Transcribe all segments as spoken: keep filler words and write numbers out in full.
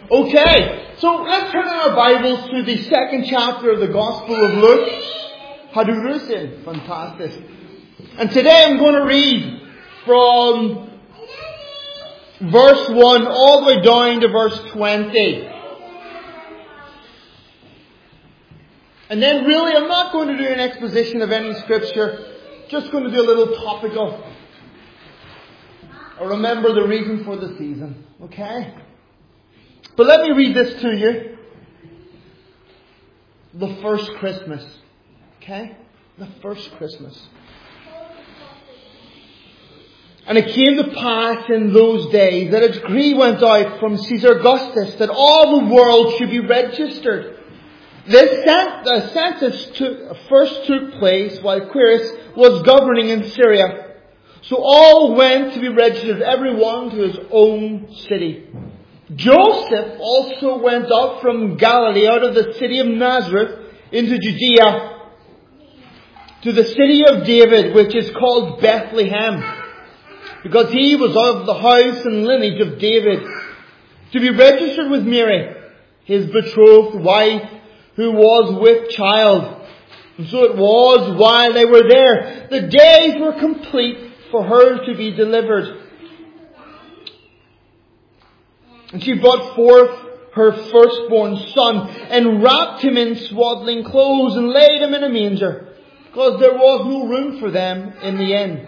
Okay, so let's turn our Bibles to the second chapter of the Gospel of Luke. Hadurusin, fantastic. And today I'm going to read from verse one all the way down to verse twenty. And then really I'm not going to do an exposition of any scripture, just going to do a little topical. Or remember the reason for the season, okay? But let me read this to you. The first Christmas. Okay? The first Christmas. And it came to pass in those days that a decree went out from Caesar Augustus that all the world should be registered. This cen- census took, first took place while Quirinius was governing in Syria. So all went to be registered, everyone to his own city. Joseph also went up from Galilee out of the city of Nazareth into Judea to the city of David, which is called Bethlehem, because he was of the house and lineage of David, to be registered with Mary, his betrothed wife, who was with child. And so it was while they were there, the days were complete for her to be delivered. And she brought forth her firstborn son and wrapped him in swaddling clothes and laid him in a manger, because there was no room for them in the inn.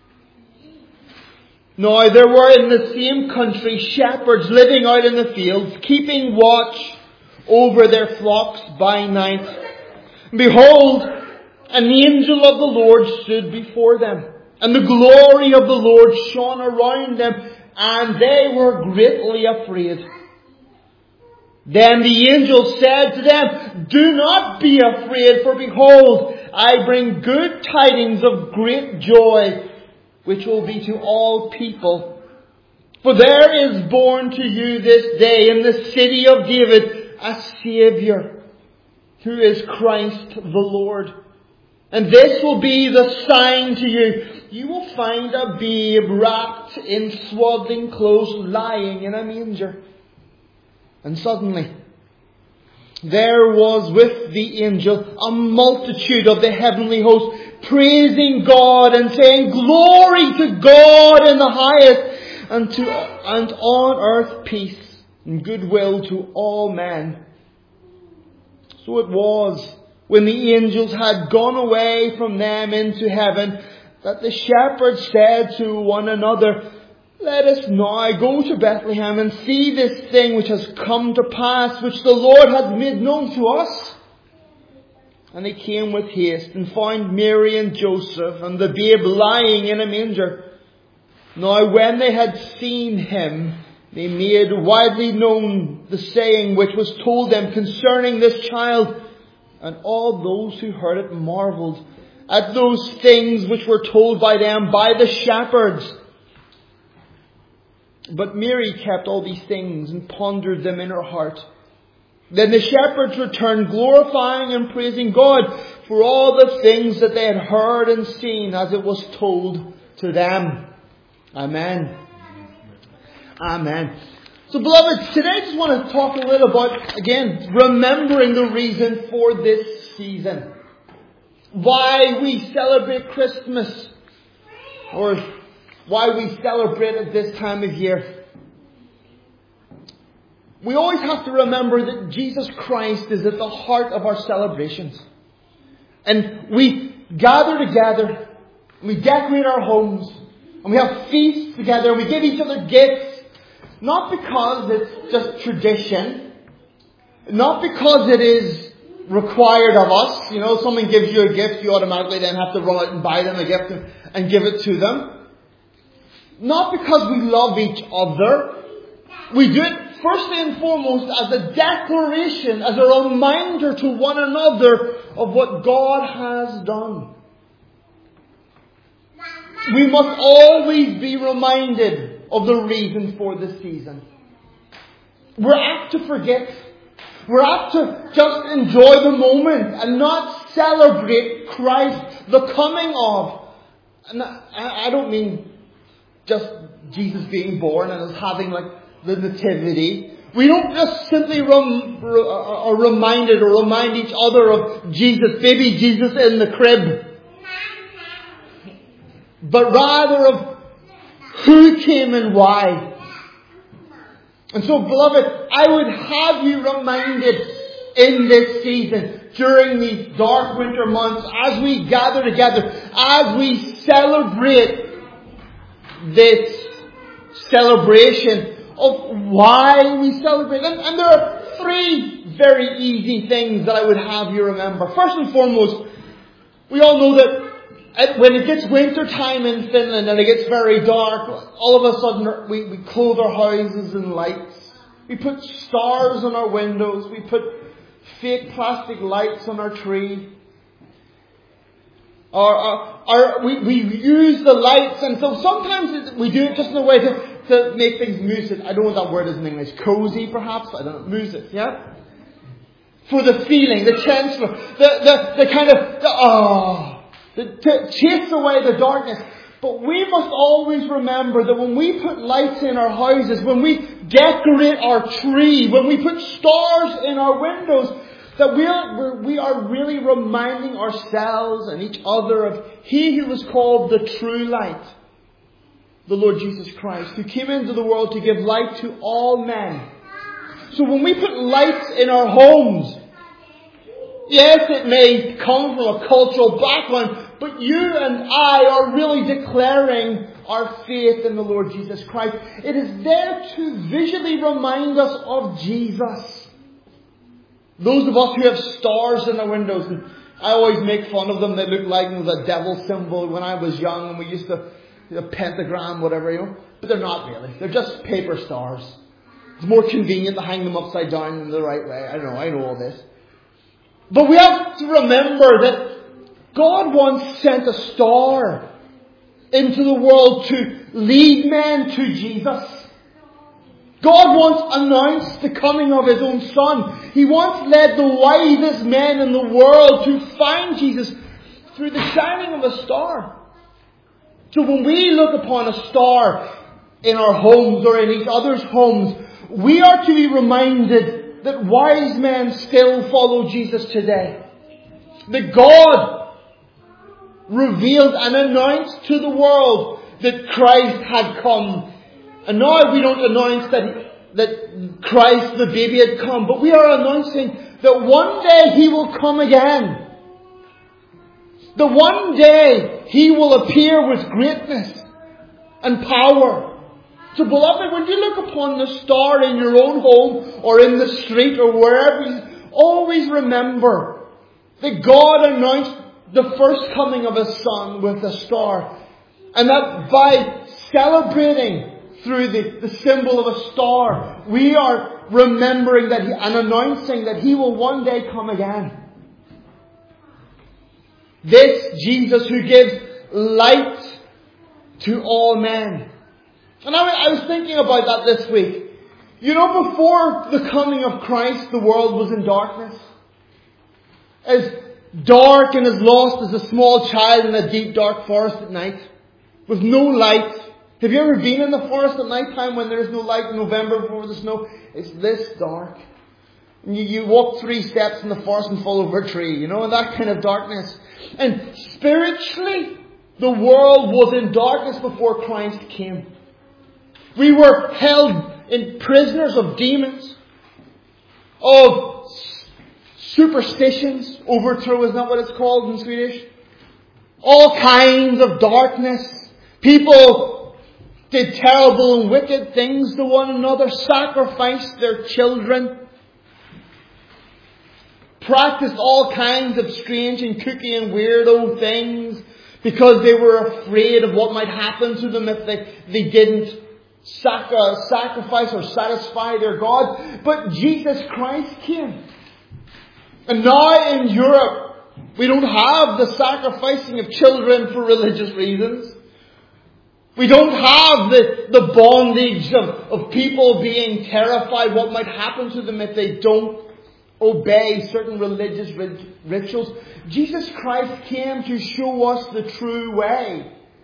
Now there were in the same country shepherds living out in the fields, keeping watch over their flocks by night. And behold, an angel of the Lord stood before them, and the glory of the Lord shone around them, and they were greatly afraid. Then the angel said to them, "Do not be afraid, for behold, I bring good tidings of great joy, which will be to all people. For there is born to you this day in the city of David a Saviour, who is Christ the Lord. And this will be the sign to you. You will find a babe wrapped in swaddling clothes lying in a manger." And suddenly there was with the angel a multitude of the heavenly host, praising God and saying, "Glory to God in the highest, and to and on earth peace and goodwill to all men." So it was, when the angels had gone away from them into heaven, that the shepherds said to one another, "Let us now go to Bethlehem and see this thing which has come to pass, which the Lord hath made known to us." And they came with haste and found Mary and Joseph and the babe lying in a manger. Now when they had seen him, they made widely known the saying which was told them concerning this child. And all those who heard it marveled at those things which were told by them by the shepherds. But Mary kept all these things and pondered them in her heart. Then the shepherds returned, glorifying and praising God for all the things that they had heard and seen as it was told to them. Amen. Amen. So beloved, today I just want to talk a little about, again, remembering the reason for this season. Why we celebrate Christmas, or why we celebrate at this time of year. We always have to remember that Jesus Christ is at the heart of our celebrations. And we gather together, we decorate our homes, and we have feasts together, and we give each other gifts. Not because it's just tradition. Not because it is required of us. You know, someone gives you a gift, you automatically then have to run out and buy them a gift and give it to them. Not because we love each other. We do it firstly and foremost as a declaration, as a reminder to one another of what God has done. We must always be reminded of the reason for the season. We're apt to forget. We're apt to just enjoy the moment and not celebrate Christ, the coming of. And I don't mean just Jesus being born and us having like the nativity, We don't just simply rem, are reminded or remind each other of Jesus, baby Jesus in the crib. But rather of who came and why. And so, beloved, I would have you reminded in this season, during these dark winter months, as we gather together, as we celebrate this celebration of why we celebrate. And, and there are three very easy things that I would have you remember. First and foremost, we all know that when it gets winter time in Finland and it gets very dark, all of a sudden we, we clothe our houses in lights. We put stars on our windows. We put fake plastic lights on our tree. Or, or, or we, we use the lights, and so sometimes we do it just in a way to, to make things music. I don't know what that word is in English. Cozy, perhaps? I don't know. Music, yeah? For the feeling, the chancellor, the, the, the kind of, the, oh, the, to chase away the darkness. But we must always remember that when we put lights in our houses, when we decorate our tree, when we put stars in our windows, that we are, we are really reminding ourselves and each other of He who was called the true light, the Lord Jesus Christ, who came into the world to give light to all men. So when we put lights in our homes, yes, it may come from a cultural background, but you and I are really declaring our faith in the Lord Jesus Christ. It is there to visually remind us of Jesus. Those of us who have stars in our windows, and I always make fun of them. They look like the devil symbol when I was young, and we used to, a pentagram, whatever, you know. But they're not really. They're just paper stars. It's more convenient to hang them upside down in the right way. I know, I know all this. But we have to remember that God once sent a star into the world to lead men to Jesus. God once announced the coming of His own Son. He once led the wisest men in the world to find Jesus through the shining of a star. So when we look upon a star in our homes or in each other's homes, we are to be reminded that wise men still follow Jesus today. That God revealed and announced to the world that Christ had come. And now we don't announce that, that Christ the baby had come, but we are announcing that one day He will come again. That one day He will appear with greatness and power. So beloved, when you look upon the star in your own home or in the street or wherever, you always remember that God announced the first coming of His Son with a star. And that by celebrating through the, the symbol of a star, we are remembering that he, and announcing that He will one day come again. This Jesus who gives light to all men. And I, I was thinking about that this week. You know, before the coming of Christ, the world was in darkness. As dark and as lost as a small child in a deep dark forest at night. With no light. Have you ever been in the forest at night time when there's no light in November before the snow? It's this dark. And you, you walk three steps in the forest and fall over a tree, you know, and that kind of darkness. And spiritually, the world was in darkness before Christ came. We were held in prisoners of demons, of superstitions, overthrow, isn't that what it's called in Swedish? All kinds of darkness. People did terrible and wicked things to one another, sacrificed their children, practiced all kinds of strange and kooky and weirdo things because they were afraid of what might happen to them if they, they didn't sac- uh, sacrifice or satisfy their God. But Jesus Christ came. And now in Europe, we don't have the sacrificing of children for religious reasons. We don't have the, the bondage of, of people being terrified what might happen to them if they don't obey certain religious rit- rituals. Jesus Christ came to show us the true way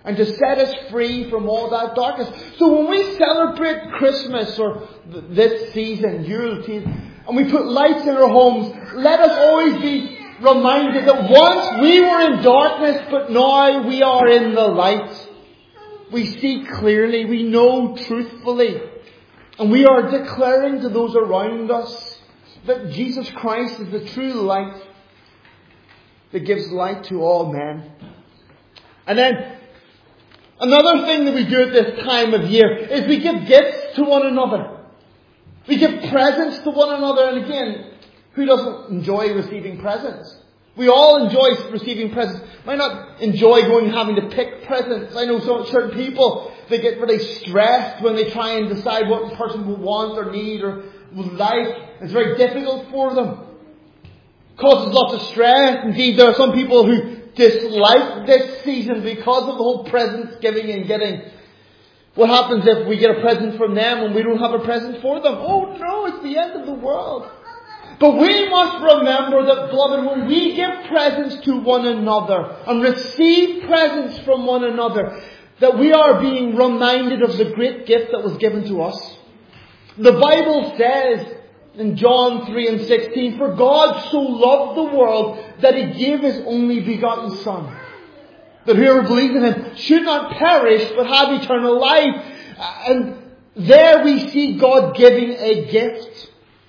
and to set us free from all that darkness. So when we celebrate Christmas or th- this season, Yule season, and we put lights in our homes, let us always be reminded that once we were in darkness, but now we are in the light. We see clearly, we know truthfully, and we are declaring to those around us that Jesus Christ is the true light that gives light to all men. And then, another thing that we do at this time of year is we give gifts to one another. We give presents to one another. And again, who doesn't enjoy receiving presents? We all enjoy receiving presents. Might not enjoy going and having to pick presents. I know some certain people, they get really stressed when they try and decide what the person will want or need or would like. It's very difficult for them. It causes lots of stress. Indeed, there are some people who dislike this season because of the whole presents giving and getting. What happens if we get a present from them and we don't have a present for them? Oh no, it's the end of the world. But we must remember that, beloved, when we give presents to one another and receive presents from one another, that we are being reminded of the great gift that was given to us. The Bible says in John three and sixteen, "For God so loved the world that He gave His only begotten Son, that whoever believes in Him should not perish but have eternal life." And there we see God giving a gift.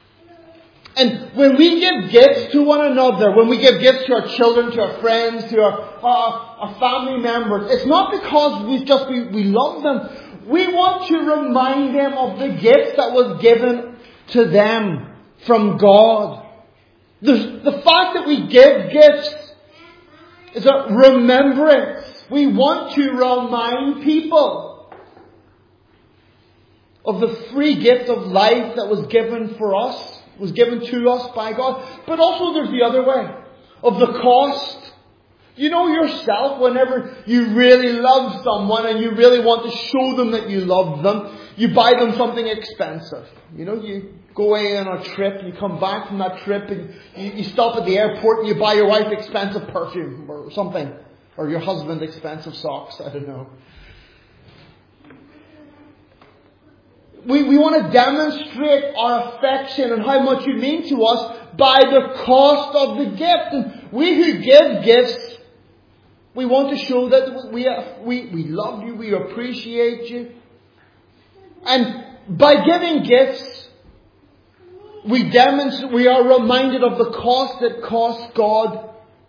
And when we give gifts to one another, when we give gifts to our children, to our friends, to our, our, our family members, it's not because we just we, we love them. We want to remind them of the gift that was given to them from God. The, the fact that we give gifts is a remembrance. We want to remind people of the free gift of life that was given for us. Was given to us by God. But also there's the other way. Of the cost. You know yourself, whenever you really love someone and you really want to show them that you love them, you buy them something expensive. You know, you go away on a trip, you come back from that trip and you, you stop at the airport and you buy your wife expensive perfume or something. Or your husband expensive socks, I don't know. We, we want to demonstrate our affection and how much you mean to us by the cost of the gift. And we who give gifts, we want to show that we, we, we love you, we appreciate you. And by giving gifts, we demonstrate, we are reminded of the cost that cost God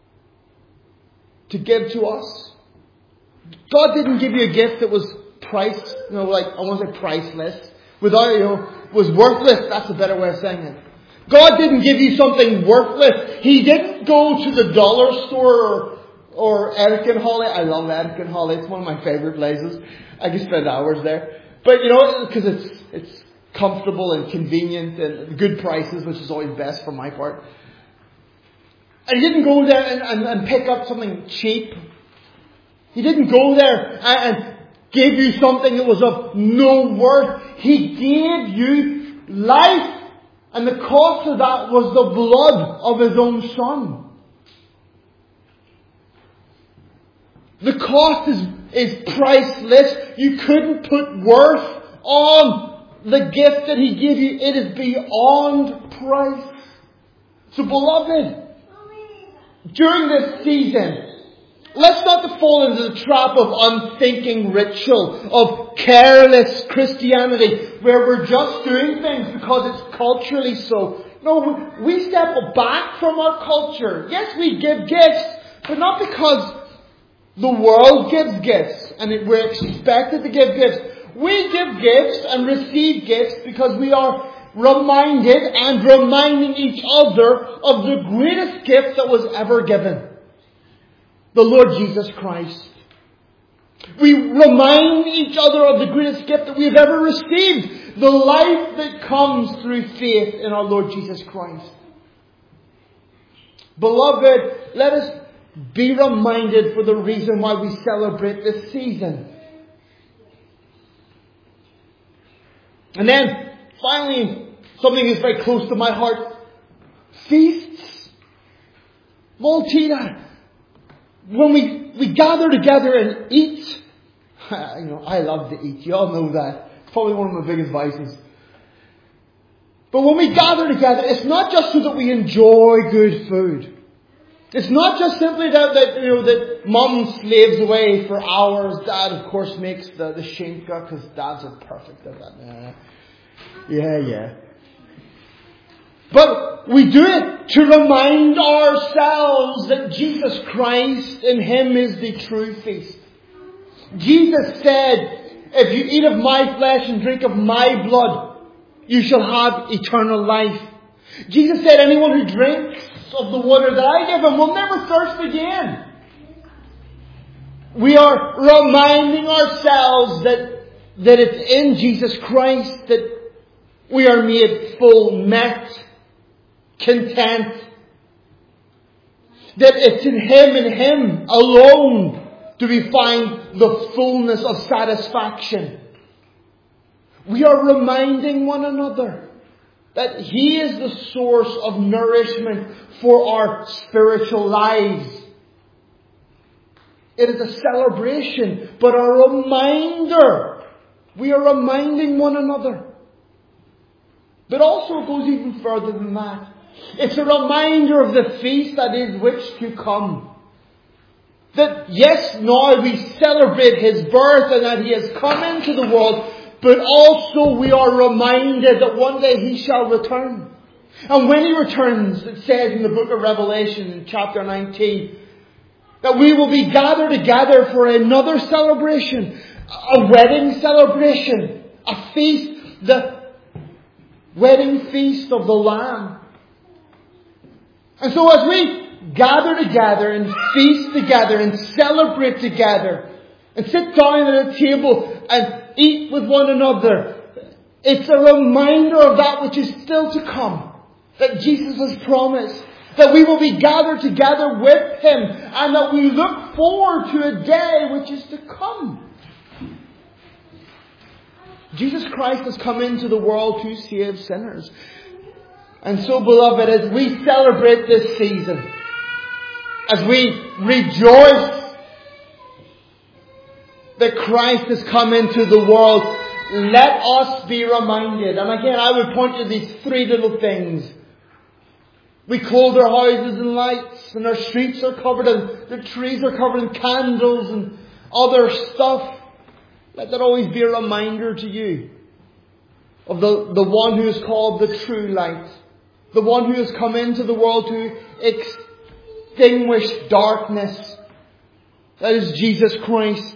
to give to us. God didn't give you a gift that was price, you know, like, I want to say priceless. Without, you know, was worthless. That's a better way of saying it. God didn't give you something worthless. He didn't go to the dollar store or, or Erkenholly. I love Erkenholly. It's one of my favorite places. I can spend hours there. But, you know, because it's it's comfortable and convenient and good prices, which is always best for my part. And he didn't go there and, and, and pick up something cheap. He didn't go there and, and gave you something that was of no worth. He gave you life. And the cost of that was the blood of His own Son. The cost is, is priceless. You couldn't put worth on the gift that He gave you. It is beyond price. So beloved, during this season, let's not fall into the trap of unthinking ritual, of careless Christianity, where we're just doing things because it's culturally so. No, we step back from our culture. Yes, we give gifts, but not because the world gives gifts and we're expected to give gifts. We give gifts and receive gifts because we are reminded and reminding each other of the greatest gift that was ever given. The Lord Jesus Christ. We remind each other of the greatest gift that we have ever received. The life that comes through faith in our Lord Jesus Christ. Beloved, let us be reminded for the reason why we celebrate this season. And then, finally, something that's very close to my heart. Feasts. Maltina. When we, we gather together and eat You know, I love to eat. You all know that. It's probably one of my biggest vices. But when we gather together, it's not just so that we enjoy good food. It's not just simply that, that you know that Mum slaves away for hours. Dad, of course, makes the, the shinka because dads are perfect at that. Nah. Yeah, yeah. But we do it to remind ourselves that Jesus Christ in Him is the true feast. Jesus said, if you eat of my flesh and drink of my blood, you shall have eternal life. Jesus said, anyone who drinks of the water that I give him will never thirst again. We are reminding ourselves that, that it's in Jesus Christ that we are made full, met, content. That it's in Him and Him alone do we find the fullness of satisfaction. We are reminding one another that He is the source of nourishment for our spiritual lives. It is a celebration, but a reminder. We are reminding one another. But also it goes even further than that. It's a reminder of the feast that is which to come. That yes, now we celebrate His birth and that He has come into the world, but also we are reminded that one day He shall return. And when He returns, it says in the book of Revelation in chapter nineteen, that we will be gathered together for another celebration, a wedding celebration, a feast, the wedding feast of the Lamb. And so as we gather together and feast together and celebrate together and sit down at a table and eat with one another, it's a reminder of that which is still to come, that Jesus has promised, that we will be gathered together with Him and that we look forward to a day which is to come. Jesus Christ has come into the world to save sinners. And so, beloved, as we celebrate this season, as we rejoice that Christ has come into the world, let us be reminded. And again, I would point to these three little things. We clothe our houses in lights, and our streets are covered, and the trees are covered in candles and other stuff. Let that always be a reminder to you of the, the one who is called the true light. The one who has come into the world to extinguish darkness. That is Jesus Christ.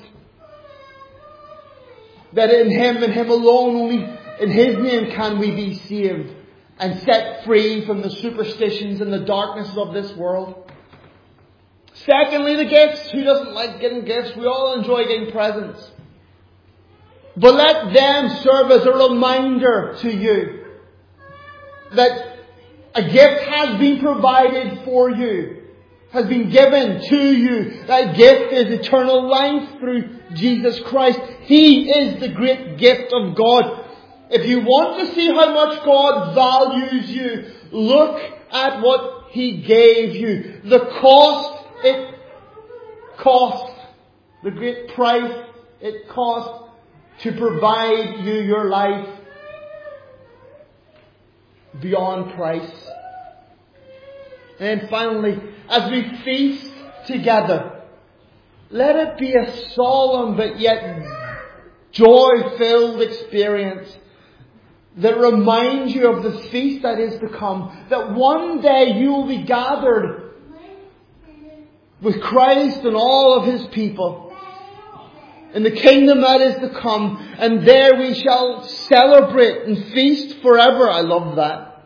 That in Him and Him alone, only in His name can we be saved and set free from the superstitions and the darknesses of this world. Secondly, the gifts. Who doesn't like getting gifts? We all enjoy getting presents. But let them serve as a reminder to you that a gift has been provided for you, has been given to you. That gift is eternal life through Jesus Christ. He is the great gift of God. If you want to see how much God values you, look at what He gave you. The cost it cost, the great price it cost to provide you your life beyond price. And finally, as we feast together, let it be a solemn but yet joy-filled experience that reminds you of the feast that is to come. That one day you will be gathered with Christ and all of His people in the kingdom that is to come, and there we shall celebrate and feast forever. I love that.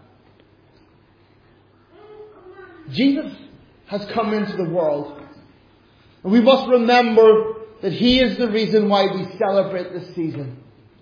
Jesus has come into the world. And we must remember that He is the reason why we celebrate this season.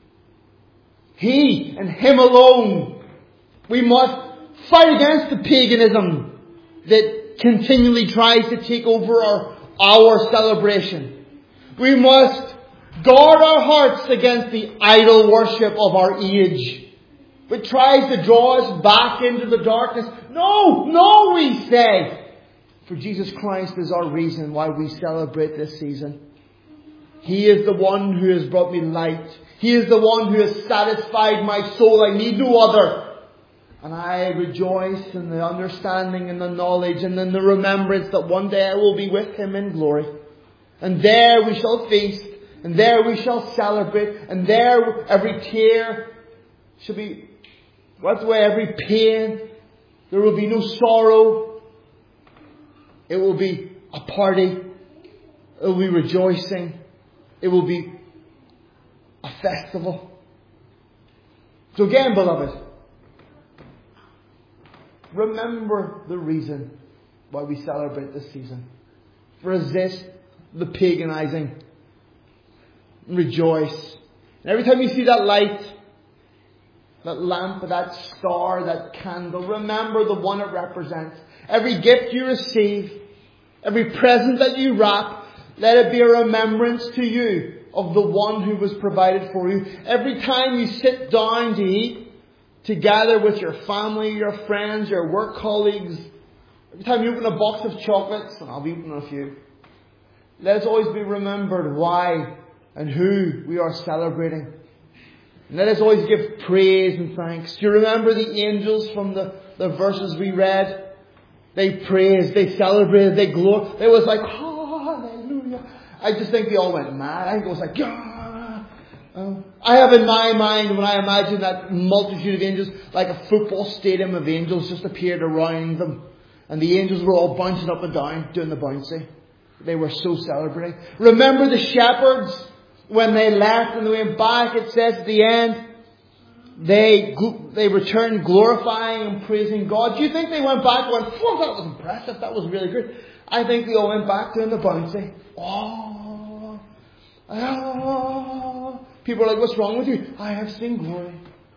He and Him alone. We must fight against the paganism that continually tries to take over our, our celebration. We must guard our hearts against the idol worship of our age, which tries to draw us back into the darkness. No, no, we say. For Jesus Christ is our reason why we celebrate this season. He is the one who has brought me light. He is the one who has satisfied my soul. I need no other. And I rejoice in the understanding and the knowledge and in the remembrance that one day I will be with Him in glory. And there we shall feast. And there we shall celebrate. And there every tear shall be wiped away, every pain. There will be no sorrow. It will be a party. It will be rejoicing. It will be a festival. So again, beloved, remember the reason why we celebrate this season. Resist the paganizing. Rejoice. And every time you see that light, that lamp, that star, that candle, remember the one it represents. Every gift you receive, every present that you wrap, let it be a remembrance to you of the one who was provided for you. Every time you sit down to eat, to gather with your family, your friends, your work colleagues, every time you open a box of chocolates, and I'll be opening a few, let us always be remembered why and who we are celebrating. And let us always give praise and thanks. Do you remember the angels from the, the verses we read? They praised, they celebrated, they glorified. It was like, hallelujah. I just think they all went mad. I think it was like, yeah. Um, I have in my mind, when I imagine that multitude of angels, like a football stadium of angels just appeared around them. And the angels were all bouncing up and down, doing the bouncy. They were so celebrating. Remember the shepherds, when they left and they went back, it says at the end, they they returned glorifying and praising God. Do you think they went back and went, oh, that was impressive, that was really good? I think they all went back doing the bouncy. Oh, oh. People are like, what's wrong with you? I have seen glory.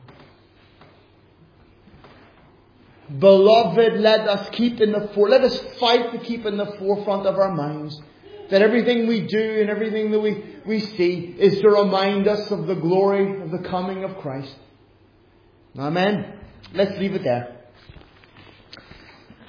Beloved, let us keep in the fore, let us fight to keep in the forefront of our minds that everything we do and everything that we, we see is to remind us of the glory of the coming of Christ. Amen. Let's leave it there.